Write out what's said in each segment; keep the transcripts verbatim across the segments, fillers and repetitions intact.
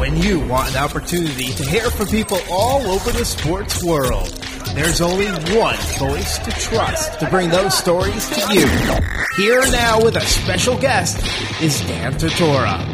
When you want an opportunity to hear from people all over the sports world, there's only one voice to trust to bring those stories to you. Here now with a special guest is Dan Tortora.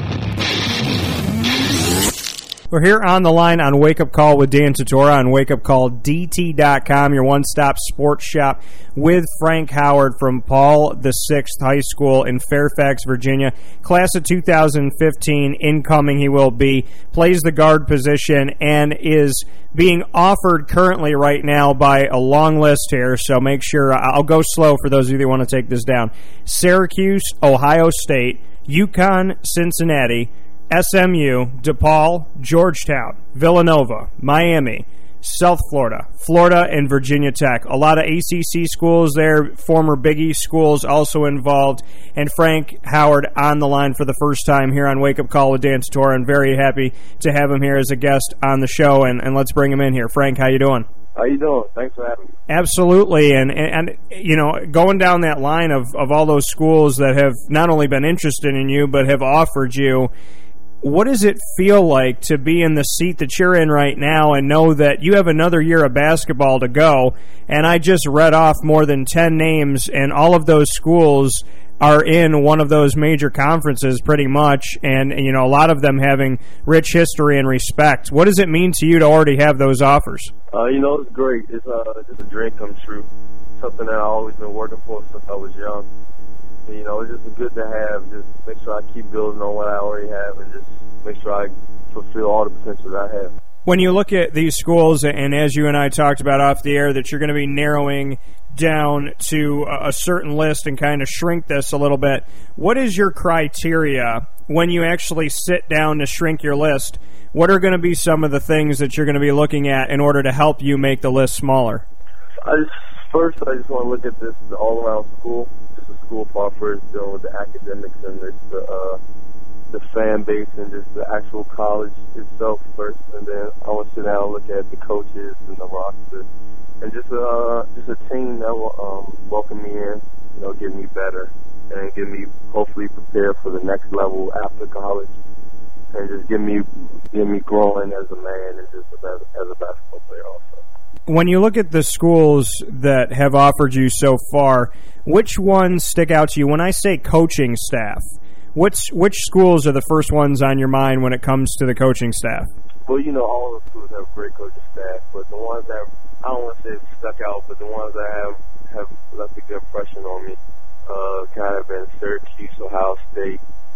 We're here on the line on Wake Up Call with Dan Tortora on wake up call d t dot com, your one-stop sports shop, with Frank Howard from Paul the Sixth High School in Fairfax, Virginia. Class of two thousand fifteen, incoming he will be, plays the guard position, and is being offered currently right now by a long list here, so make sure, I'll go slow for those of you that want to take this down. Syracuse, Ohio State, UConn, Cincinnati, S M U, DePaul, Georgetown, Villanova, Miami, South Florida, Florida, and Virginia Tech. A lot of A C C schools there, former Big East schools also involved, and Frank Howard on the line for the first time here on Wake Up Call with Dan Tortora. I'm very happy to have him here as a guest on the show, and, and let's bring him in here. Frank, how you doing? How you doing? Thanks for having me. Absolutely, and, and, and you know, going down that line of, of all those schools that have not only been interested in you, but have offered you, what does it feel like to be in the seat that you're in right now and know that you have another year of basketball to go? And I just read off more than ten names, and all of those schools are in one of those major conferences pretty much, and you know, a lot of them having rich history and respect. What does it mean to you to already have those offers? Uh, you know, it's great. It's uh, just a dream come true. Something that I've always been working for since I was young. You know, it's just good to have. Just make sure I keep building on what I already have and just make sure I fulfill all the potential that I have. When you look at these schools, and as you and I talked about off the air, that you're going to be narrowing down to a certain list and kind of shrink this a little bit, what is your criteria when you actually sit down to shrink your list? What are going to be some of the things that you're going to be looking at in order to help you make the list smaller? I just, first, I just want to look at this all-around school. Just a school part first, dealing with the academics and this, the uh, the fan base and just the actual college itself first, and then I want to sit down and look at the coaches and the roster, and just uh just a team that will um, welcome me in, you know, get me better, and get me hopefully prepared for the next level after college, and just get me get me growing as a man and just as, as a basketball player also. When you look at the schools that have offered you so far, which ones stick out to you? When I say coaching staff, Which which schools are the first ones on your mind when it comes to the coaching staff? Well, you know, all the schools have great coaching staff, but the ones that, I don't want to say stuck out, but the ones that have, have left a good impression on me uh, kind of been Syracuse, Ohio State,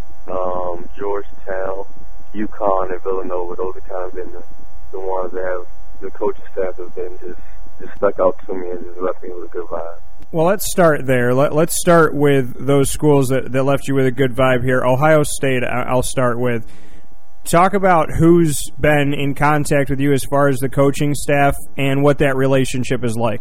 um, Georgetown, UConn, and Villanova. Those have kind of been the, the ones that have, the coaching staff have been just, just stuck out to me and just left me with a good vibe. Well, let's start there. Let, let's start with those schools that, that left you with a good vibe here. Ohio State, I'll start with. Talk about who's been in contact with you as far as the coaching staff and what that relationship is like.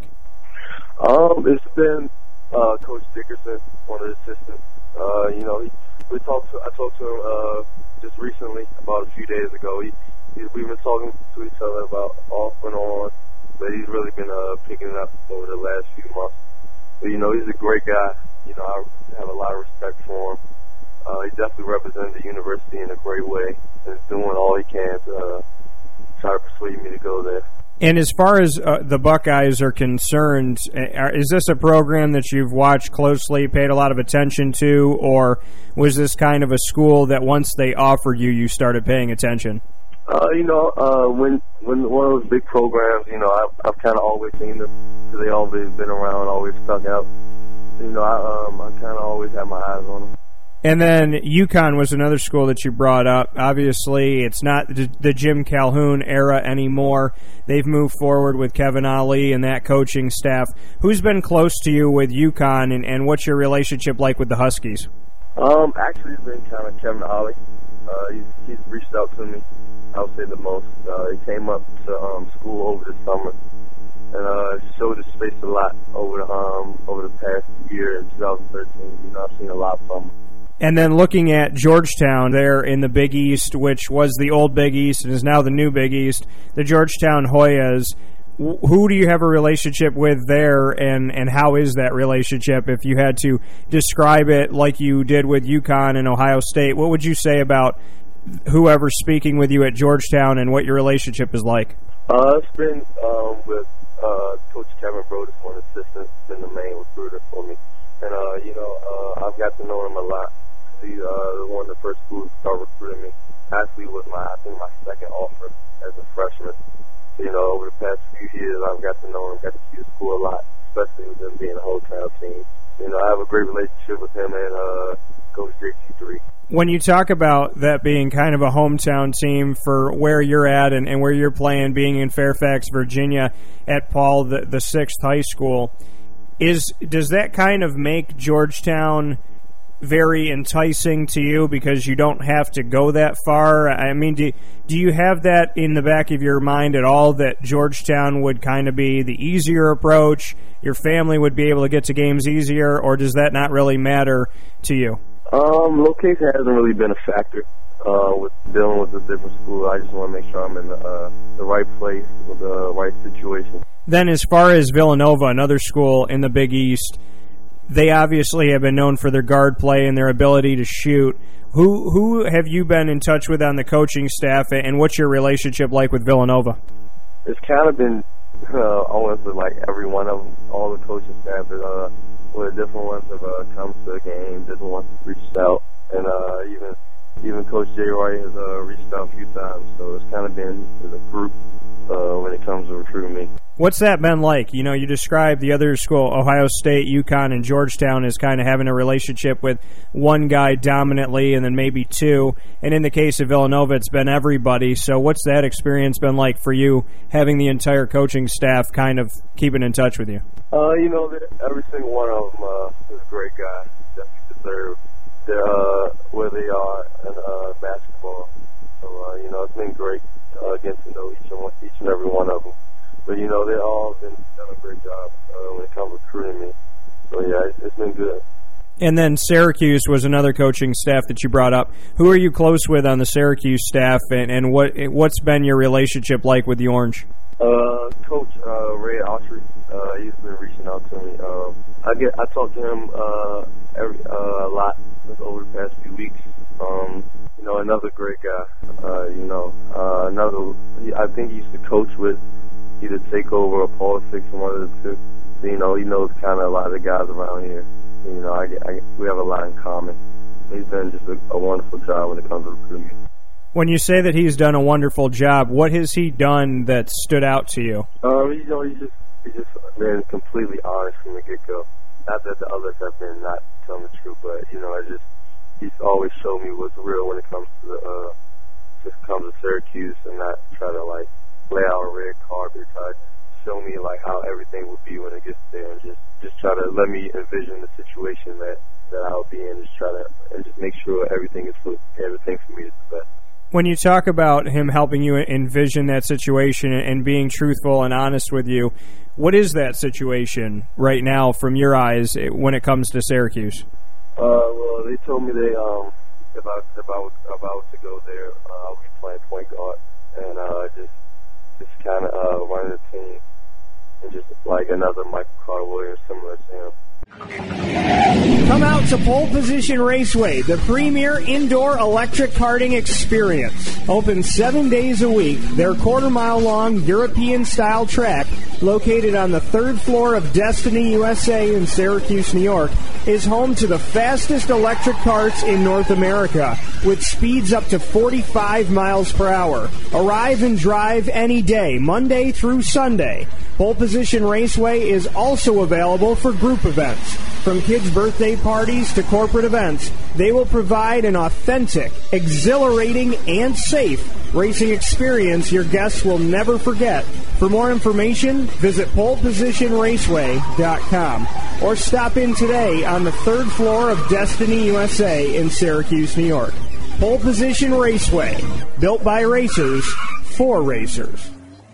Um, it's been uh, Coach Dickerson, one of the assistants. Uh, you know, he, we talked. To, I talked to him uh, just recently, about a few days ago. He, he, we've been talking to each other about off and on, but he's really been uh, picking it up over the last few months. But, you know, he's a great guy. You know, I have a lot of respect for him. Uh, he definitely represents the university in a great way and is doing all he can to uh, try to persuade me to go there. And as far as uh, the Buckeyes are concerned, is this a program that you've watched closely, paid a lot of attention to, or was this kind of a school that once they offered you, you started paying attention? Uh, you know, uh, when when one of those big programs, you know, I've, I've kind of always seen them because they always been around, always stuck out. You know, I um, I kind of always have my eyes on them. And then UConn was another school that you brought up. Obviously, it's not the Jim Calhoun era anymore. They've moved forward with Kevin Ali and that coaching staff. Who's been close to you with UConn, and, and what's your relationship like with the Huskies? Um, actually, it's been kind of Kevin Ali. Uh, he's, he's reached out to me, I would say the most. Uh, he came up to um, school over the summer and uh, showed his face a lot over the, um, over the past year in twenty thirteen. You know, I've seen a lot from him. And then looking at Georgetown there in the Big East, which was the old Big East and is now the new Big East, the Georgetown Hoyas, who do you have a relationship with there, and, and how is that relationship? If you had to describe it like you did with UConn and Ohio State, what would you say about whoever's speaking with you at Georgetown and what your relationship is like? Uh, it's been um, with uh, Coach Kevin Brodus, one assistant, been the main recruiter for me. And, uh, you know, uh, I've got to know him a lot. He's uh, one of the first schools to start recruiting me. Actually was my, I think, my second offer as a freshman. So, you know, over the past few years, I've got to know him, got to see the school a lot, especially with them being a hometown team. You know, I have a great relationship with him and uh, Coach J T three. When you talk about that being kind of a hometown team for where you're at and, and where you're playing, being in Fairfax, Virginia, at Paul the, the Sixth High School, is does that kind of make Georgetown very enticing to you because you don't have to go that far? I mean, do, do you have that in the back of your mind at all, that Georgetown would kind of be the easier approach, your family would be able to get to games easier, or does that not really matter to you? Um, location hasn't really been a factor uh, with dealing with a different school. I just want to make sure I'm in the, uh, the right place with the right situation. Then as far as Villanova, another school in the Big East, they obviously have been known for their guard play and their ability to shoot. Who who have you been in touch with on the coaching staff, and what's your relationship like with Villanova? It's kind of been uh, almost like every one of them, all the coaching staff is uh, where different ones have uh, come to the game, different ones have reached out, and uh, even even Coach Jay Roy has uh, reached out a few times. So it's kind of been as a group uh, when it comes to recruiting me. What's that been like? You know, you described the other school, Ohio State, UConn, and Georgetown, as kind of having a relationship with one guy dominantly and then maybe two. And in the case of Villanova, it's been everybody. So what's that experience been like for you, having the entire coaching staff kind of keeping in touch with you? Uh, you know, every single one of them uh, is a great guy. Definitely deserve uh, where they are in uh, basketball. So, uh, you know, it's been great uh, getting to know each and, one, each and every one of them. But, you know, they've all been done a great job uh, when it comes to recruiting me. So, yeah, it's, it's been good. And then Syracuse was another coaching staff that you brought up. Who are you close with on the Syracuse staff, and, and what, what's been your relationship like with the Orange? Uh, Coach uh, Ray Autry, uh, he's been reaching out to me. Uh, I get I talk to him uh, every uh, a lot over the past few weeks. Um, you know, another great guy. Uh, you know, uh, another. I think he used to coach with either Takeover or Paul Six, one of the two. So, you know, he knows kind of a lot of the guys around here. You know, I, I, we have a lot in common. He's done just a, a wonderful job when it comes to recruiting. When you say that he's done a wonderful job, what has he done that stood out to you? Um, you know, he's just he's just been completely honest from the get-go. Not that the others have been not telling the truth, but you know, I just he's always showed me what's real when it comes to the uh, just comes to Syracuse, and not try to like lay out a red carpet. Try to show me like how everything would be when it gets there, and just just try to let me envision the situation that that I'll be in. Just try to and just make sure everything is for everything for me is the best. When you talk about him helping you envision that situation and being truthful and honest with you, what is that situation right now from your eyes when it comes to Syracuse? Uh, well, they told me they um if I if I was if I was to go there, uh, I'll be playing point guard and uh just just kind of uh running the team and just like another Michael Carter Williams similar to him. Come out to Pole Position Raceway, the premier indoor electric karting experience. Open seven days a week, their quarter-mile-long European-style track, located on the third floor of Destiny U S A in Syracuse, New York, is home to the fastest electric karts in North America, with speeds up to forty-five miles per hour. Arrive and drive any day, Monday through Sunday. Pole Position Raceway is also available for group events. From kids' birthday parties to corporate events, they will provide an authentic, exhilarating, and safe racing experience your guests will never forget. For more information, visit pole position raceway dot com or stop in today on the third floor of Destiny U S A in Syracuse, New York. Pole Position Raceway, built by racers for racers.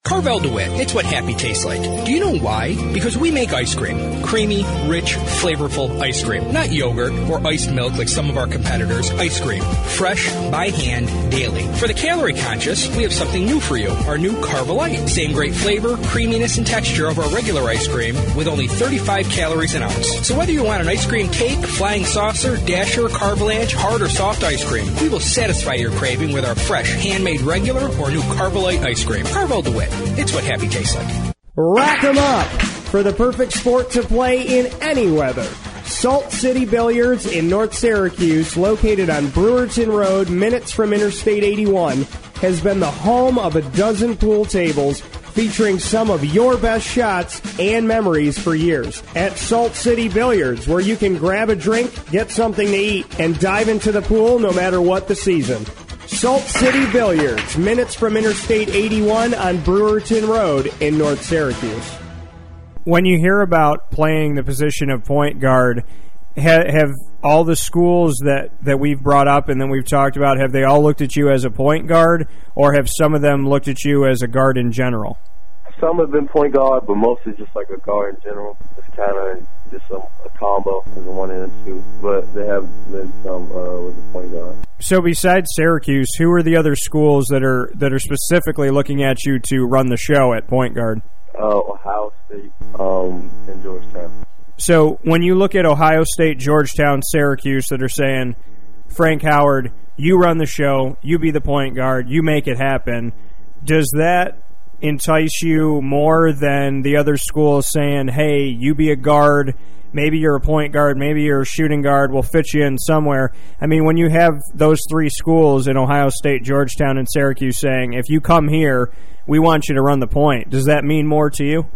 Carvel DeWitt, it's what happy tastes like. Do you know why? Because we make ice cream. Creamy, rich, flavorful ice cream. Not yogurt or iced milk like some of our competitors. Ice cream. Fresh, by hand, daily. For the calorie conscious, we have something new for you. Our new Carvelite. Same great flavor, creaminess, and texture of our regular ice cream with only thirty-five calories an ounce. So whether you want an ice cream cake, flying saucer, dasher, carvalanche, hard or soft ice cream, we will satisfy your craving with our fresh, handmade regular or new Carvelite ice cream. Carvel DeWitt. It's what happy tastes like. Rack 'em up for the perfect sport to play in any weather. Salt City Billiards in North Syracuse, located on Brewerton Road, minutes from Interstate eighty-one, has been the home of a dozen pool tables featuring some of your best shots and memories for years. At Salt City Billiards, where you can grab a drink, get something to eat, and dive into the pool no matter what the season. Salt City Billiards, minutes from Interstate eighty-one on Brewerton Road in North Syracuse. When you hear about playing the position of point guard, ha- have all the schools that, that we've brought up and then we've talked about, have they all looked at you as a point guard, or have some of them looked at you as a guard in general? Some have been point guard, but mostly just like a guard in general. It's kind of just a, a combo as a one and a two. But there have been some uh, with the point guard. So besides Syracuse, who are the other schools that are that are specifically looking at you to run the show at point guard? Uh, Ohio State um, and Georgetown. So when you look at Ohio State, Georgetown, Syracuse that are saying, Frank Howard, you run the show, you be the point guard, you make it happen, does that entice you more than the other schools saying, hey, you be a guard, maybe you're a point guard, maybe you're a shooting guard, we'll fit you in somewhere? I mean, when you have those three schools in Ohio State, Georgetown, and Syracuse saying, if you come here, we want you to run the point, does that mean more to you?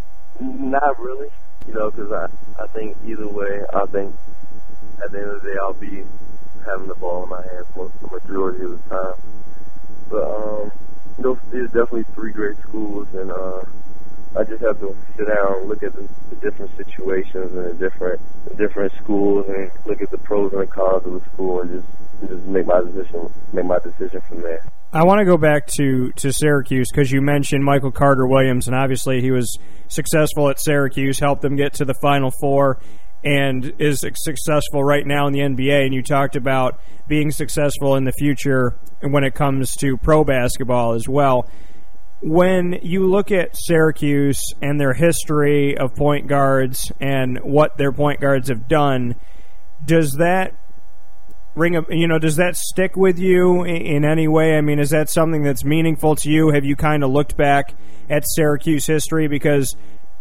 Not really, you know, because I, I think either way, I think at the end of the day I'll be having the ball in my hands most the majority of the time. But, um, those are definitely three great schools, and uh, I just have to sit down and look at the, the different situations and the different the different schools, and look at the pros and the cons of the school, and just and just make my decision make my decision from there. I want to go back to, to Syracuse because you mentioned Michael Carter Williams, and obviously he was successful at Syracuse, helped them get to the Final Four, and is successful right now in the N B A. And you talked about being successful in the future when it comes to pro basketball as well. When you look at Syracuse and their history of point guards and what their point guards have done, does that ring a, you know, does that stick with you in any way? I mean, is that something that's meaningful to you? Have you kind of looked back at Syracuse history? Because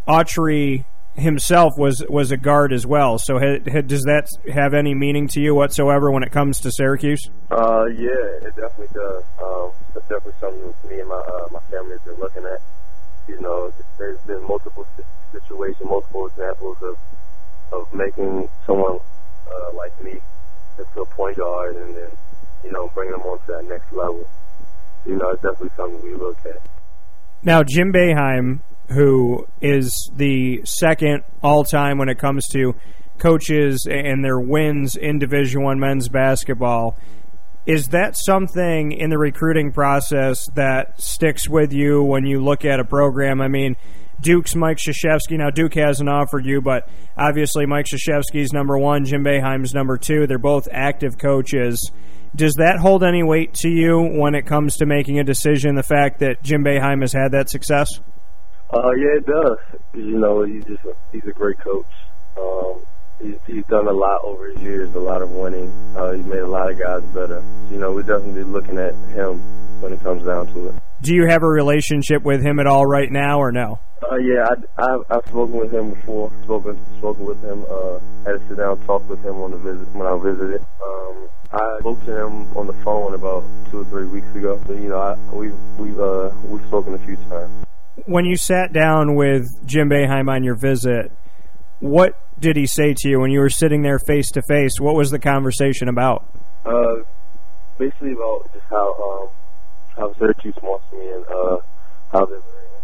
Autry himself was was a guard as well. So ha, ha, does that have any meaning to you whatsoever when it comes to Syracuse? Uh, yeah, it definitely does. Um, it's definitely something me and my uh, my family has been looking at. You know, there's been multiple situations, multiple examples of of making someone uh, like me into a point guard, and then you know bringing them on to that next level. You know, it's definitely something we look at. Now, Jim Boeheim, who is the second all-time when it comes to coaches and their wins in Division I men's basketball, is that something in the recruiting process that sticks with you when you look at a program? I mean, Duke's Mike Krzyzewski. Now, Duke hasn't offered you, but obviously Mike Krzyzewski's number one, Jim Boeheim's number two. They're both active coaches. Does that hold any weight to you when it comes to making a decision, the fact that Jim Boeheim has had that success? Uh, yeah, it does. You know, he's just a, he's a great coach. Um, he's, he's done a lot over his years, a lot of winning. Uh, he's made a lot of guys better. So, you know, we're definitely looking at him when it comes down to it. Do you have a relationship with him at all right now, or no? Uh, yeah, I, I, I've spoken with him before. Spoken, spoken with him. Uh, had to sit down and talk with him on the visit when I visited. Um, I spoke to him on the phone about two or three weeks ago. So, you know, I, we've we've uh, we've spoken a few times. When you sat down with Jim Boeheim on your visit, what did he say to you when you were sitting there face to face? What was the conversation about? Uh, basically about just how um, how Syracuse wants me, and uh, how they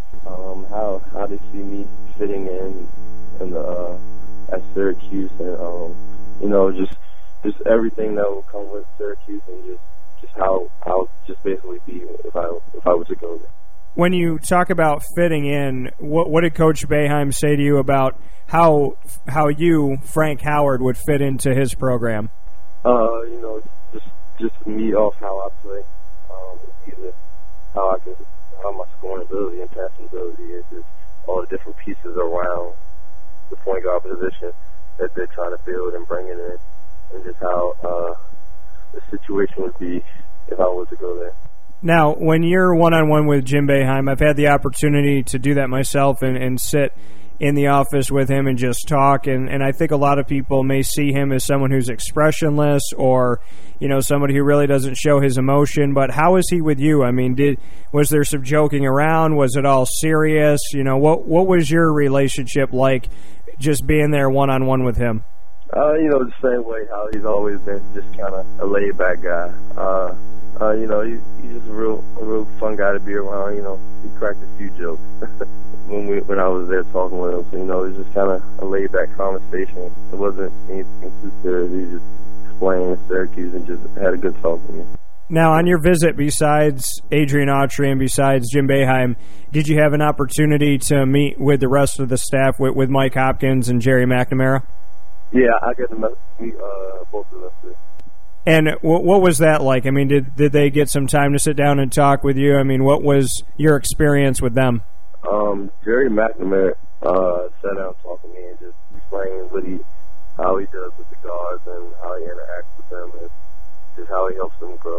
um, how how they see me fitting in in the uh, at Syracuse, and um, you know just just everything that will come with Syracuse, and just just how I'll just basically be if I if I were to go there. When you talk about fitting in, what, what did Coach Boeheim say to you about how how you, Frank Howard, would fit into his program? Uh, you know, just just me off how I play, um, either how I can, how my scoring ability and passing ability is, just all the different pieces around the point guard position that they're trying to build and bring in, and just how uh, the situation would be if I was to go there. Now, when you're one-on-one with Jim Boeheim, I've had the opportunity to do that myself and, and sit in the office with him and just talk, and, and I think a lot of people may see him as someone who's expressionless or, you know, somebody who really doesn't show his emotion, but how is he with you? I mean, did was there some joking around? Was it all serious? You know, what what was your relationship like just being there one-on-one with him? Uh, you know, the same way how he's always been, just kind of a laid-back guy. Uh, uh, you know, he, he's just a real, a real fun guy to be around. You know, he cracked a few jokes when we when I was there talking with him. So, you know, it was just kind of a laid-back conversation. It wasn't anything too serious. He just explained Syracuse and just had a good talk with me. Now, on your visit, besides Adrian Autry and besides Jim Boeheim, did you have an opportunity to meet with the rest of the staff, with, with Mike Hopkins and Jerry McNamara? Yeah, I got to meet uh, both of them too. And w- what was that like? I mean, did did they get some time to sit down and talk with you? I mean, what was your experience with them? Um, Jerry McNamara uh, sat down and talked to me and just explained what he, how he does with the guards and how he interacts with them and just how he helps them grow.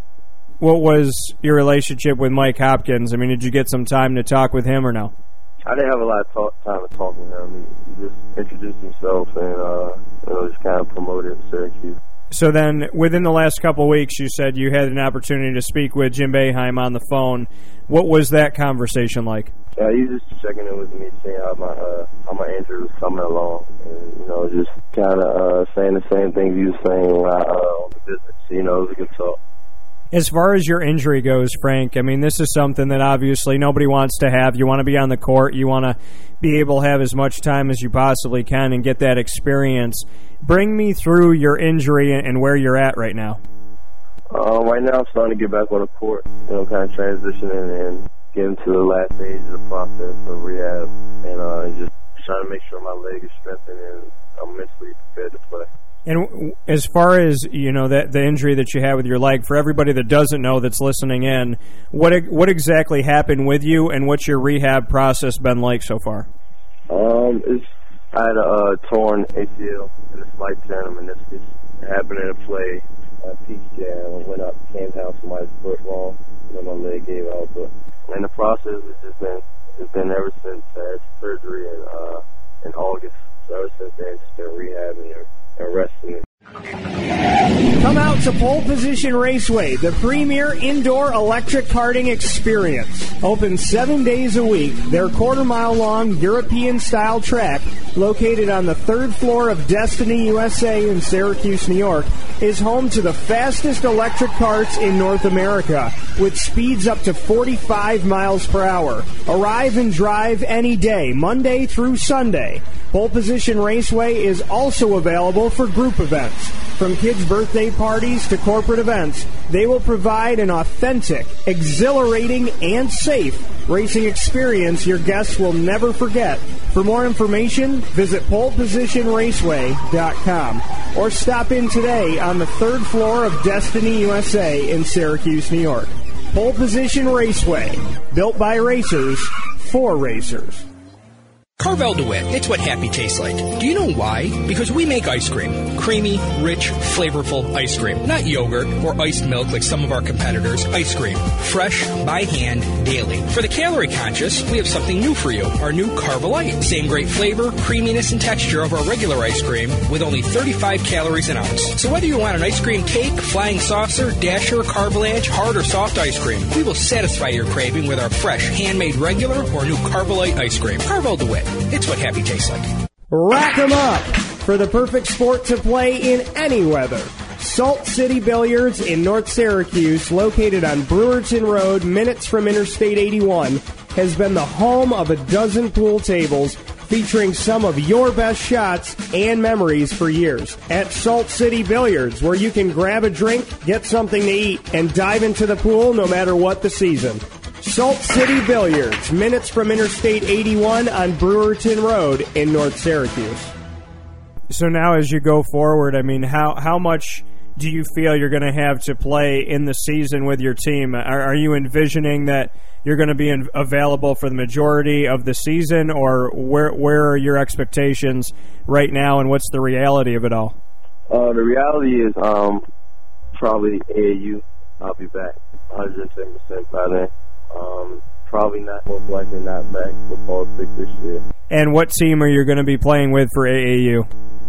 What was your relationship with Mike Hopkins? I mean, did you get some time to talk with him or no? I didn't have a lot of talk, time to talk with him. He just introduced himself and uh, you know, just kind of promoted Syracuse. So then, within the last couple of weeks, you said you had an opportunity to speak with Jim Boeheim on the phone. What was that conversation like? Yeah, he was just checking in with me, seeing how my uh, how my injury was coming along, and you know, just kind of uh, saying the same things he was saying uh, on the business. You know, it was a good talk. As far as your injury goes, Frank, I mean, this is something that obviously nobody wants to have. You want to be on the court. You want to be able to have as much time as you possibly can and get that experience. Bring me through your injury and where you're at right now. Uh, right now, I'm starting to get back on the court, you know, kind of transitioning and getting to the last stage of the process of rehab, and uh, just trying to make sure my leg is strengthened and I'm mentally prepared to play. And as far as, you know, that the injury that you had with your leg, for everybody that doesn't know that's listening in, what what exactly happened with you, and what's your rehab process been like so far? Um, it's, I had a uh, torn A C L and a slight tear in the meniscus. It happened in a play, uh, Peach Jam. I went up, came down somebody's foot wrong, and then my leg gave out. But in the process, it's just been it's been ever since I had surgery in uh, in August. So ever since then, it's been rehabbing and, and resting. Come out to Pole Position Raceway, the premier indoor electric karting experience. Open seven days a week, their quarter-mile-long European-style track, located on the third floor of Destiny U S A in Syracuse, New York, is home to the fastest electric karts in North America, with speeds up to forty-five miles per hour. Arrive and drive any day, Monday through Sunday. Pole Position Raceway is also available for group events. From kids' birthday parties to corporate events, they will provide an authentic, exhilarating, and safe racing experience your guests will never forget. For more information, visit pole position raceway dot com or stop in today on the third floor of Destiny U S A in Syracuse, New York. Pole Position Raceway, built by racers for racers. Carvel DeWitt, it's what happy tastes like. Do you know why? Because we make ice cream. Creamy, rich, flavorful ice cream. Not yogurt or iced milk like some of our competitors. Ice cream. Fresh, by hand, daily. For the calorie conscious, we have something new for you. Our new Carvelite. Same great flavor, creaminess, and texture of our regular ice cream with only thirty-five calories an ounce. So whether you want an ice cream cake, flying saucer, dasher, carvalanche, hard or soft ice cream, we will satisfy your craving with our fresh, handmade regular or new Carvelite ice cream. Carvel DeWitt. It's what happy tastes like. Rack 'em up for the perfect sport to play in any weather. Salt City Billiards in North Syracuse, located on Brewerton Road, minutes from Interstate eighty-one, has been the home of a dozen pool tables featuring some of your best shots and memories for years. At Salt City Billiards, where you can grab a drink, get something to eat, and dive into the pool no matter what the season. Salt City Billiards, minutes from Interstate eighty-one on Brewerton Road in North Syracuse. So now as you go forward, I mean, how, how much do you feel you're going to have to play in the season with your team? Are, are you envisioning that you're going to be in, available for the majority of the season, or where where are your expectations right now, and what's the reality of it all? Uh, the reality is um, probably A A U. I'll be back one hundred ten percent by then. Um, probably not, most likely not back for fall six this year. And what team are you going to be playing with for A A U?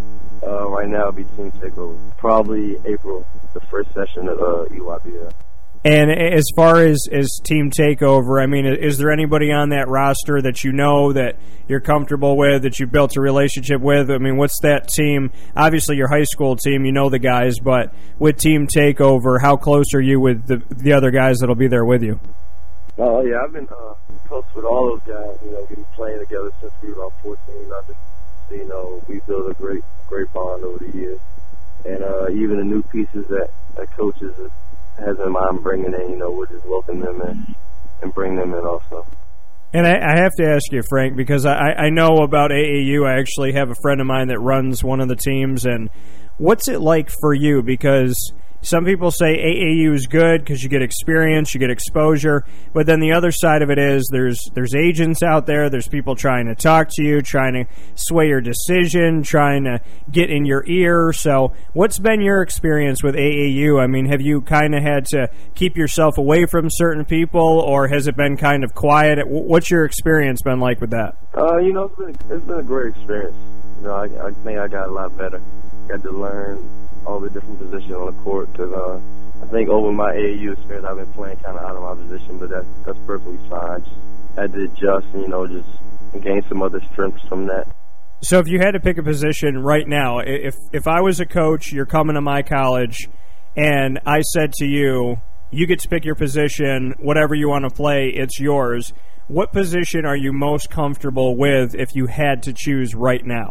Uh, right now, it'll be Team Takeover. Probably April, the first session of uh, E Y B L. And as far as, as Team Takeover, I mean, is there anybody on that roster that you know that you're comfortable with, that you've built a relationship with? I mean, what's that team? Obviously, your high school team, you know the guys, but with Team Takeover, how close are you with the, the other guys that'll be there with you? Oh, yeah, I've been uh, close with all those guys. You know, we've been playing together since we were about fourteen, nothing. So, you know, we built a great, great bond over the years. And uh, even the new pieces that, that coaches has in mind bringing in, you know, we'll just welcome them in and bring them in also. And I, I have to ask you, Frank, because I, I know about A A U. I actually have a friend of mine that runs one of the teams. And what's it like for you? Because some people say A A U is good because you get experience, you get exposure, but then the other side of it is there's there's agents out there, there's people trying to talk to you, trying to sway your decision, trying to get in your ear. So what's been your experience with A A U? I mean, have you kind of had to keep yourself away from certain people, or has it been kind of quiet? What's your experience been like with that? Uh, you know, it's been, it's been a great experience. You know, I, I think I got a lot better. Got to learn all the different positions on the court, because uh, I think over my A A U experience, I've been playing kind of out of my position, but that's, that's perfectly fine. Just had to adjust and, you know, just gain some other strengths from that. So if you had to pick a position right now, if if I was a coach, you're coming to my college, and I said to you, you get to pick your position, whatever you want to play, it's yours. What position are you most comfortable with if you had to choose right now?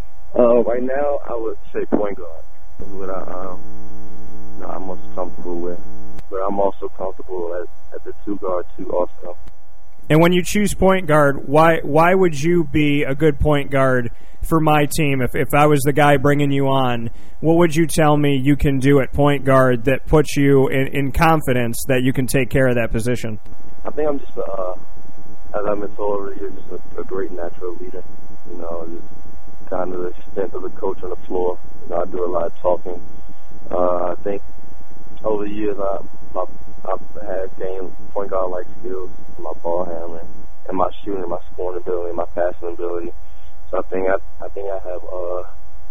Uh, right now, I would say point guard. Is what I, um, you know, I'm most comfortable with. But I'm also comfortable at, at the two guard too also. And when you choose point guard, why why would you be a good point guard for my team? If if I was the guy bringing you on, what would you tell me you can do at point guard that puts you in, in confidence that you can take care of that position? I think I'm just, uh, as I've been told over the years, just a, a great natural leader. You know, just kind of the extent of the coach on the floor. You know, I do a lot of talking. Uh, I think over the years I, I, I've had gained point guard-like skills, my ball handling, and my shooting, my scoring ability, my passing ability. So I think I, I think I have uh,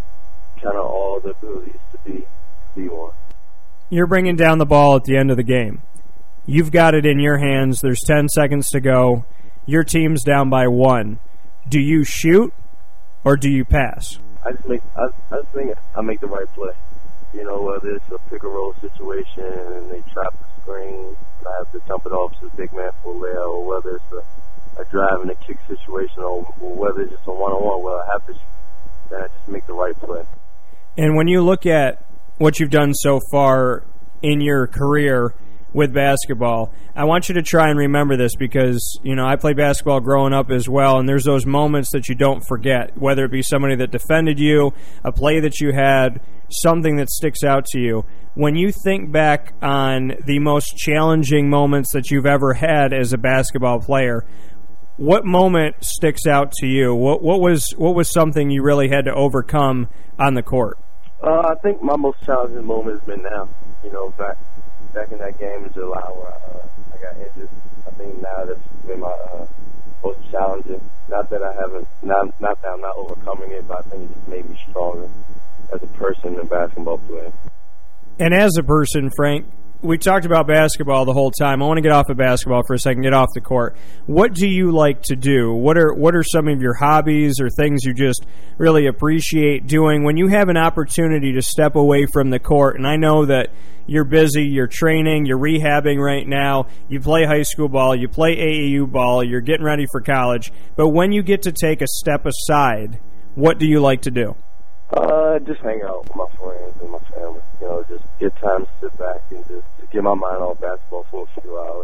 kind of all the abilities to be be one. You're bringing down the ball at the end of the game. You've got it in your hands. There's ten seconds to go. Your team's down by one. Do you shoot or do you pass? I just make. I, I just think I make the right play. You know, whether it's a pick and roll situation and they trap the screen, and I have to dump it off to the big man for a layup, or whether it's a, a drive and a kick situation, or, or whether it's just a one-on-one where I have to, then I just make the right play. And when you look at what you've done so far in your career with basketball, I want you to try and remember this because, you know, I played basketball growing up as well, and there's those moments that you don't forget, whether it be somebody that defended you, a play that you had, something that sticks out to you. When you think back on the most challenging moments that you've ever had as a basketball player, what moment sticks out to you? What, what was what was something you really had to overcome on the court? Uh, I think my most challenging moment has been now. You know, back back in that game in July where I, uh, I got injured. I think now that's been my uh, most challenging. Not that I haven't, not not that I'm not overcoming it, but I think it just made me stronger as a person and basketball player. And as a person, Frank, we talked about basketball the whole time. I want to get off of basketball for a second, get off the court. What do you like to do? What are what are some of your hobbies or things you just really appreciate doing when you have an opportunity to step away from the court? And I know that you're busy, you're training, you're rehabbing right now, you play high school ball, you play A A U ball, you're getting ready for college. But when you get to take a step aside, what do you like to do? Uh, just hang out with my friends and my family. You know, just get time to sit back and just, just get my mind off basketball for a few hours.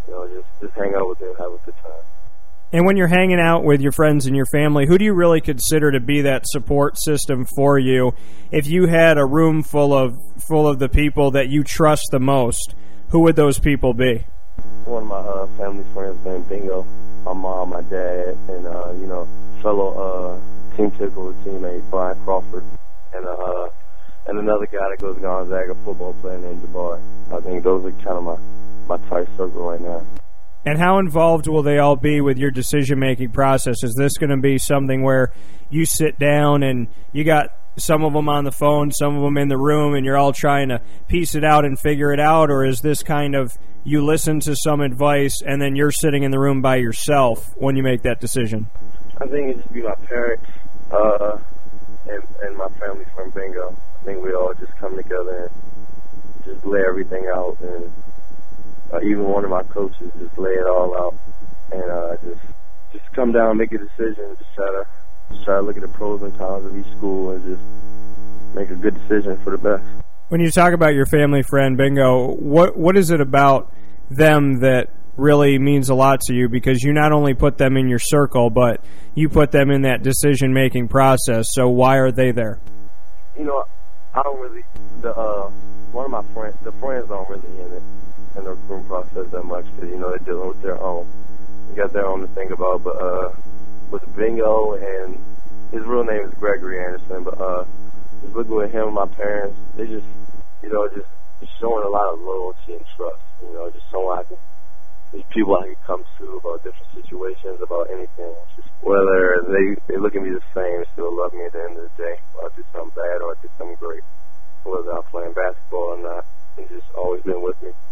You know, just, just hang out with them, have a good time. And when you're hanging out with your friends and your family, who do you really consider to be that support system for you? If you had a room full of full of the people that you trust the most, who would those people be? One of my uh, family friends named Bingo, my mom, my dad, and, uh, you know, fellow uh, Team Tickle teammate Brian Crawford, and uh, and another guy that goes to Gonzaga, football player named Jabbar. I think those are kind of my, my tight circle right now. And how involved will they all be with your decision-making process? Is this going to be something where you sit down and you got some of them on the phone, some of them in the room, and you're all trying to piece it out and figure it out? Or is this kind of you listen to some advice and then you're sitting in the room by yourself when you make that decision? I think it should be my parents uh, and, and my family friend Bingo. I think we all just come together and just lay everything out, and uh, even one of my coaches just lay it all out, and uh, just just come down and make a decision, just try to just try to look at the pros and cons of each school and just make a good decision for the best. When you talk about your family friend Bingo, what what is it about them that really means a lot to you? Because you not only put them in your circle, but you put them in that decision-making process. So why are they there? You know, I don't really, the uh, one of my friends, the friends aren't really in it, in the recruiting process that much, because, you know, they're dealing with their own. They got their own to think about, but uh, with Bingo, and his real name is Gregory Anderson, but uh, just looking with him and my parents, they just, you know, just, just showing a lot of loyalty and trust, you know, just showing I can, these people I can come to about different situations, about anything, just whether they, they look at me the same and still love me at the end of the day, or I did something bad or I did something great, whether I'm playing basketball or not, they've just always been with me.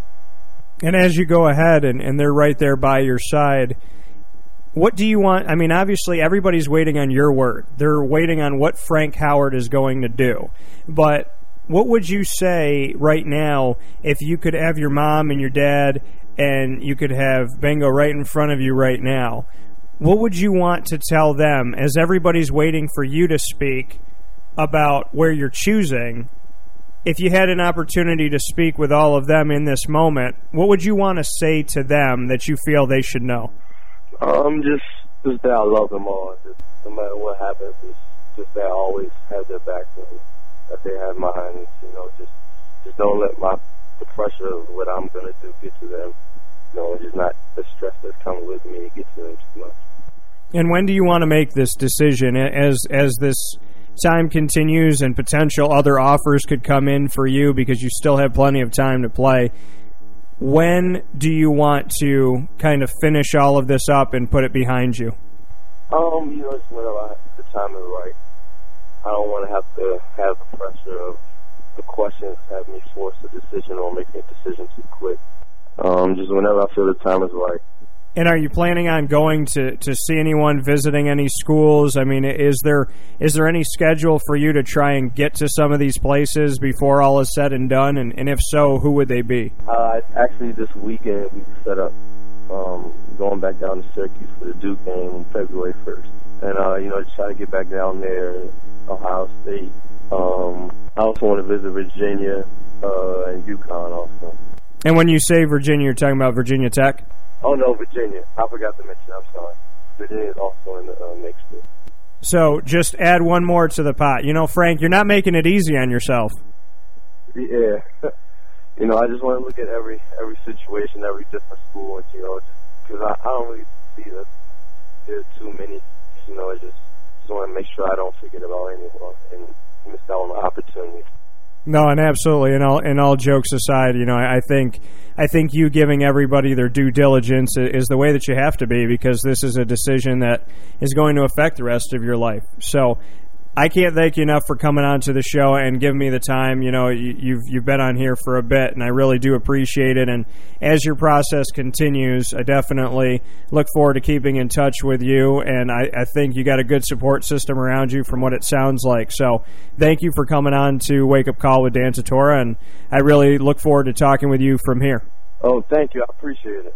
And as you go ahead and, and they're right there by your side, what do you want? I mean, obviously everybody's waiting on your word. They're waiting on what Frank Howard is going to do. But what would you say right now if you could have your mom and your dad and you could have Bingo right in front of you right now? What would you want to tell them as everybody's waiting for you to speak about where you're choosing? If you had an opportunity to speak with all of them in this moment, what would you want to say to them that you feel they should know? Um, just, just that I love them all. Just no matter what happens, just, just that I always have their back and that they have mine. You know, just, just don't let my the pressure of what I'm gonna do get to them. You know, just not the stress that's coming with me get to them too much. And when do you want to make this decision? As as this time continues and potential other offers could come in for you because you still have plenty of time to play, when do you want to kind of finish all of this up and put it behind you? Um, you know, it's whenever the time is right. I don't want to have to have the pressure of the questions have me force a decision or making a decision too quick. Um, just whenever I feel the time is right. And are you planning on going to, to see anyone, visiting any schools? I mean, is there is there any schedule for you to try and get to some of these places before all is said and done? And, and if so, who would they be? Uh, actually, this weekend we set up um, going back down to Syracuse for the Duke game on February first. And, uh, you know, just try to get back down there, Ohio State. Um, I also want to visit Virginia uh, and UConn also. And when you say Virginia, you're talking about Virginia Tech? Oh, no, Virginia. I forgot to mention, I'm sorry. Virginia is also in the uh, mix too. So just add one more to the pot. You know, Frank, you're not making it easy on yourself. Yeah. You know, I just want to look at every every situation, every different school, you know, because I, I don't really see that there's too many. You know, I just, just want to make sure I don't forget about anyone and miss out on the opportunity. No, and absolutely, and all and all jokes aside, you know, I think I think you giving everybody their due diligence is the way that you have to be, because this is a decision that is going to affect the rest of your life. So I can't thank you enough for coming on to the show and giving me the time. You know, you, you've you've been on here for a bit, and I really do appreciate it. And as your process continues, I definitely look forward to keeping in touch with you. And I, I think you got a good support system around you from what it sounds like. So thank you for coming on to Wake Up Call with Dan Tortora, and I really look forward to talking with you from here. Oh, thank you. I appreciate it.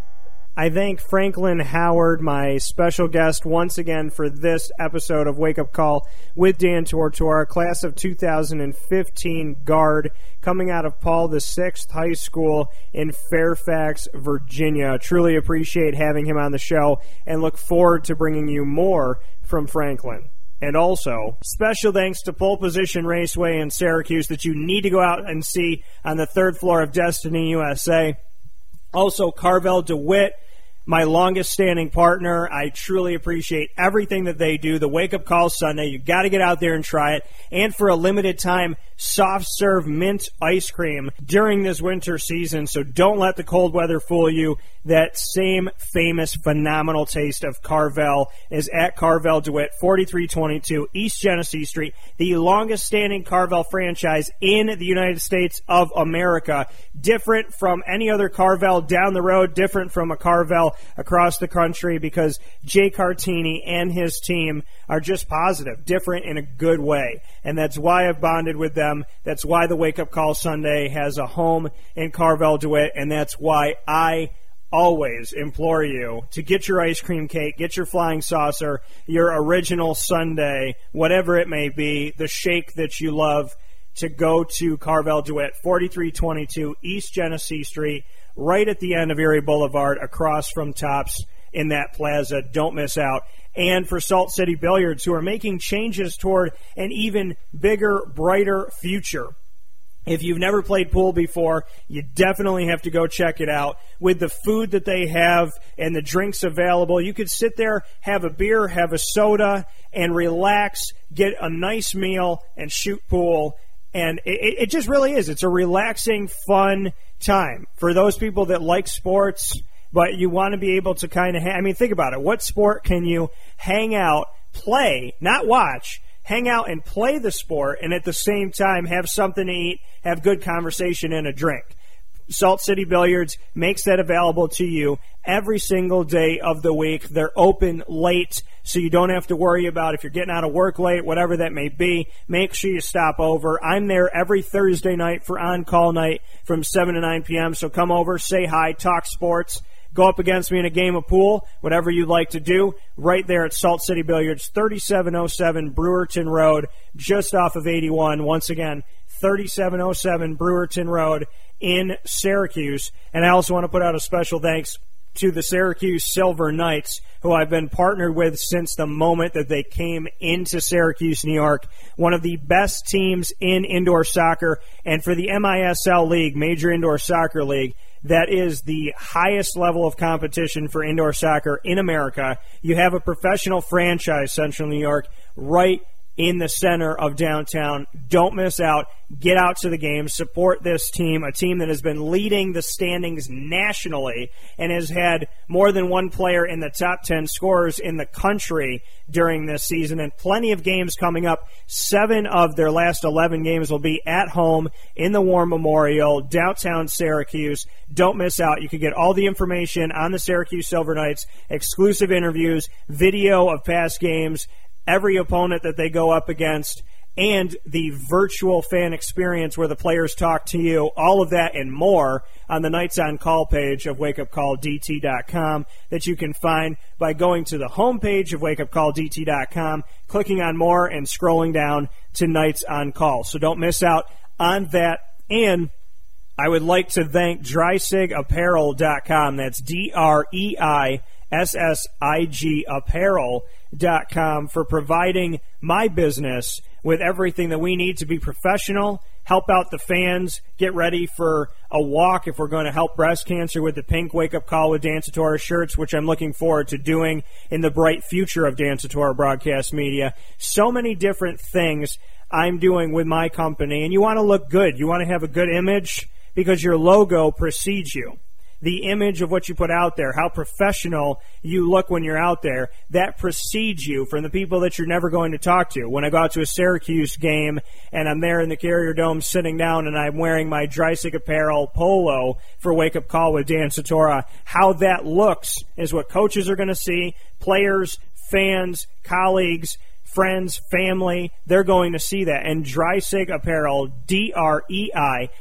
I thank Franklin Howard, my special guest, once again for this episode of Wake Up Call with Dan Tortora, class of two thousand fifteen guard, coming out of Paul the Sixth High School in Fairfax, Virginia. Truly appreciate having him on the show and look forward to bringing you more from Franklin. And also, special thanks to Pole Position Raceway in Syracuse that you need to go out and see on the third floor of Destiny U S A. Also, Carvel DeWitt, my longest-standing partner. I truly appreciate everything that they do. The Wake Up Call Sunday, you got to get out there and try it. And for a limited time, soft serve mint ice cream during this winter season. So don't let the cold weather fool you. That same famous, phenomenal taste of Carvel is at Carvel DeWitt, forty-three twenty-two East Genesee Street, the longest-standing Carvel franchise in the United States of America. Different from any other Carvel down the road, different from a Carvel across the country, because Jay Cartini and his team are just positive, different in a good way. And that's why I've bonded with them. That's why the Wake Up Call Sunday has a home in Carvel DeWitt, and that's why I always implore you to get your ice cream cake, get your flying saucer, your original sundae, whatever it may be, the shake that you love, to go to Carvel DeWitt, forty-three twenty-two East Genesee Street, right at the end of Erie Boulevard, across from Tops in that plaza. Don't miss out. And for Salt City Billiards, who are making changes toward an even bigger, brighter future. If you've never played pool before, you definitely have to go check it out. With the food that they have and the drinks available, you could sit there, have a beer, have a soda, and relax, get a nice meal, and shoot pool. And it, it just really is. It's a relaxing, fun time. For those people that like sports, but you want to be able to kind of, ha- I mean, think about it. What sport can you hang out, play, not watch, hang out and play the sport, and at the same time have something to eat, have good conversation, and a drink? Salt City Billiards makes that available to you every single day of the week. They're open late, so you don't have to worry about if you're getting out of work late, whatever that may be. Make sure you stop over. I'm there every Thursday night for on-call night from seven to nine p.m., so come over, say hi, talk sports, go up against me in a game of pool, whatever you'd like to do, right there at Salt City Billiards, thirty-seven oh seven Brewerton Road, just off of eighty-one. Once again, thirty-seven oh seven Brewerton Road in Syracuse. And I also want to put out a special thanks to the Syracuse Silver Knights, who I've been partnered with since the moment that they came into Syracuse, New York. One of the best teams in indoor soccer, and for the M I S L League, Major Indoor Soccer League, that is the highest level of competition for indoor soccer in America. You have a professional franchise, Central New York, right in the center of downtown. Don't miss out. Get out to the games. Support this team, a team that has been leading the standings nationally and has had more than one player in the top ten scorers in the country during this season, and plenty of games coming up. Seven of their last eleven games will be at home in the War Memorial, downtown Syracuse. Don't miss out. You can get all the information on the Syracuse Silver Knights, exclusive interviews, video of past games, every opponent that they go up against, and the virtual fan experience where the players talk to you. All of that and more on the Knights on Call page of wake up call d t dot com that you can find by going to the homepage of wake up call d t dot com, clicking on more, and scrolling down to Knights on Call. So don't miss out on that. And I would like to thank dry sig apparel dot com. That's D R E I S S I G apparel dot com for providing my business with everything that we need to be professional, help out the fans, get ready for a walk if we're going to help breast cancer with the pink Wake Up Call with Dan Tortora shirts, which I'm looking forward to doing in the bright future of Dan Tortora Broadcast Media. So many different things I'm doing with my company, and you want to look good. You want to have a good image because your logo precedes you. The image of what you put out there, how professional you look when you're out there, that precedes you from the people that you're never going to talk to. When I go out to a Syracuse game and I'm there in the Carrier Dome sitting down and I'm wearing my Dreisig Apparel polo for Wake Up Call with Dan Tortora, how that looks is what coaches are going to see, players, fans, colleagues, friends, family, they're going to see that. And Dreisig Apparel, D R E I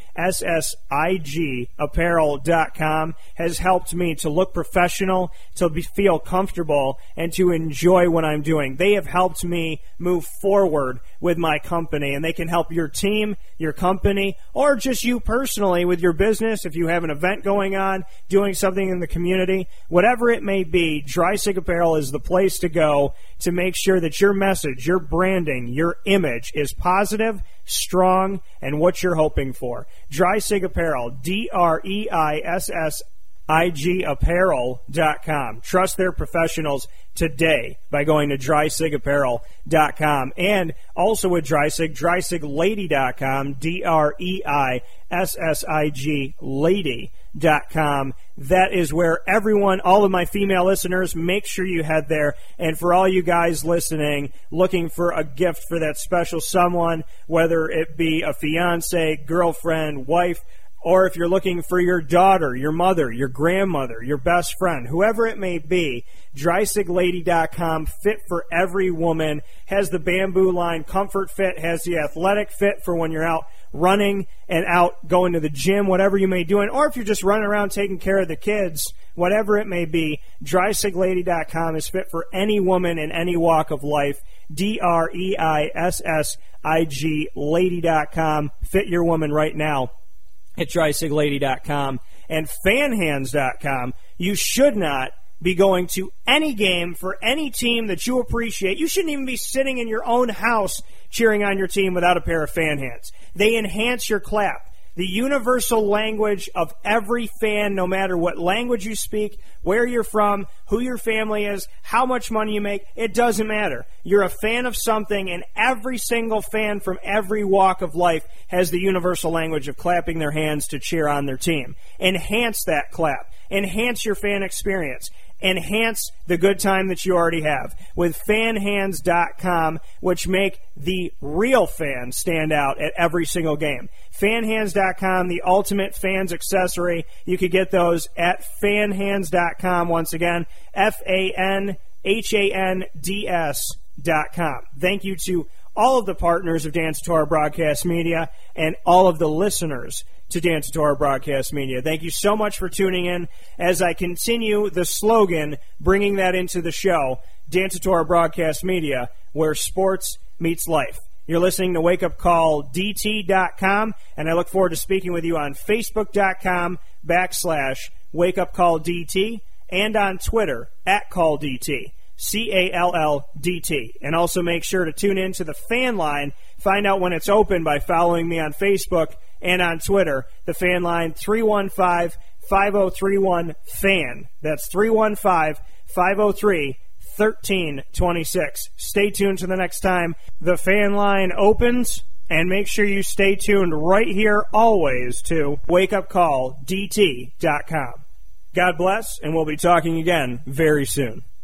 S S I G apparel dot com has helped me to look professional, to be, feel comfortable, and to enjoy what I'm doing. They have helped me move forward with my company, and they can help your team, your company, or just you personally with your business. If you have an event going on, doing something in the community, whatever it may be, Dreisig Apparel is the place to go to make sure that your message, your branding, your image is positive, strong, and what you're hoping for. Dreisig Apparel, D R E I S S I G apparel dot com. Trust their professionals today by going to Dreisig apparel dot com. And also with Dreisig, Dreisig lady dot com, D R E I S S I G lady dot com. That is where everyone, all of my female listeners, make sure you head there. And for all you guys listening, looking for a gift for that special someone, whether it be a fiance, girlfriend, wife, or if you're looking for your daughter, your mother, your grandmother, your best friend, whoever it may be, Dreisig lady dot com, fit for every woman, has the bamboo line comfort fit, has the athletic fit for when you're out running and out going to the gym, whatever you may be doing, or if you're just running around taking care of the kids, whatever it may be, Dreisig lady dot com is fit for any woman in any walk of life. D R E I S S I G lady dot com. Fit your woman right now at Dreisig lady dot com. And fan hands dot com. You should not be going to any game for any team that you appreciate. You shouldn't even be sitting in your own house cheering on your team without a pair of fan hands. They enhance your clap. The universal language of every fan, no matter what language you speak, where you're from, who your family is, how much money you make, it doesn't matter. You're a fan of something, and every single fan from every walk of life has the universal language of clapping their hands to cheer on their team. Enhance that clap. Enhance your fan experience. Enhance the good time that you already have with fan hands dot com, which make the real fans stand out at every single game. fan hands dot com, the ultimate fans accessory. You could get those at fan hands dot com. Once again, F A N H A N D S dot com. Thank you to all of the partners of Dan Tortora Broadcast Media and all of the listeners to Dan Tortora Broadcast Media. Thank you so much for tuning in as I continue the slogan, bringing that into the show, Dan Tortora Broadcast Media, where sports meets life. You're listening to Wake Up Call D T dot com, and I look forward to speaking with you on Facebook dot com backslash Wake Up Call D T and on Twitter at Call D T. C A L L D T. And also make sure to tune in to the fan line. Find out when it's open by following me on Facebook and on Twitter. The fan line, three one five, five oh three one, F A N. That's three one five, five oh three, one three two six. Stay tuned to the next time the fan line opens, and make sure you stay tuned right here always to Wake Up Call D T dot com. God bless, and we'll be talking again very soon.